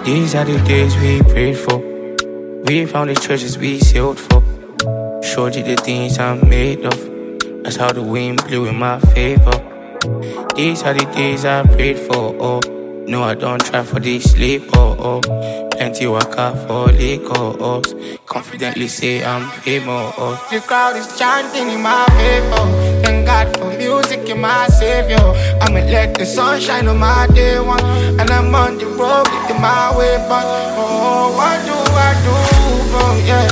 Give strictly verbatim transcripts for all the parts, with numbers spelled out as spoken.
These are the days we prayed for. We found the churches we sealed for. Showed you the things I'm made of. That's how the wind blew in my favor. These are the days I prayed for. Oh, no, I don't try for this sleep. Oh, oh, plenty work out for Lagos. Confidently say I'm famous. Oh. The crowd is chanting in my favor. Thank God for music in my savior. I'ma let the sun shine on my day one, and I'm on the road getting my way back. Oh, what do I do for yeah?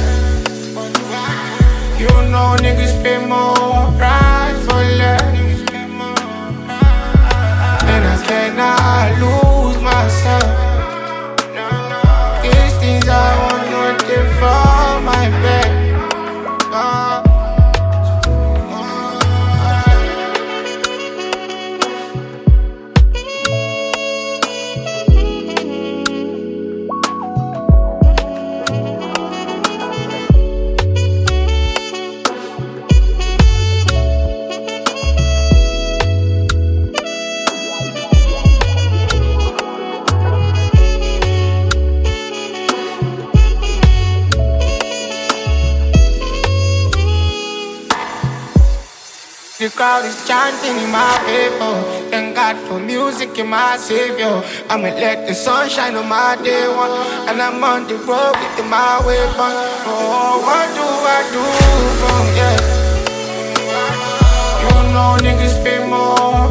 You know niggas pay more price for less, and I cannot lose myself. These things I want nothing from my bed. Uh, The crowd is chanting in my favor. Thank God for music in my savior. I'ma let the sun shine on my day one, and I'm on the road getting my way back. Oh, what do I do from yeah? You know niggas pay more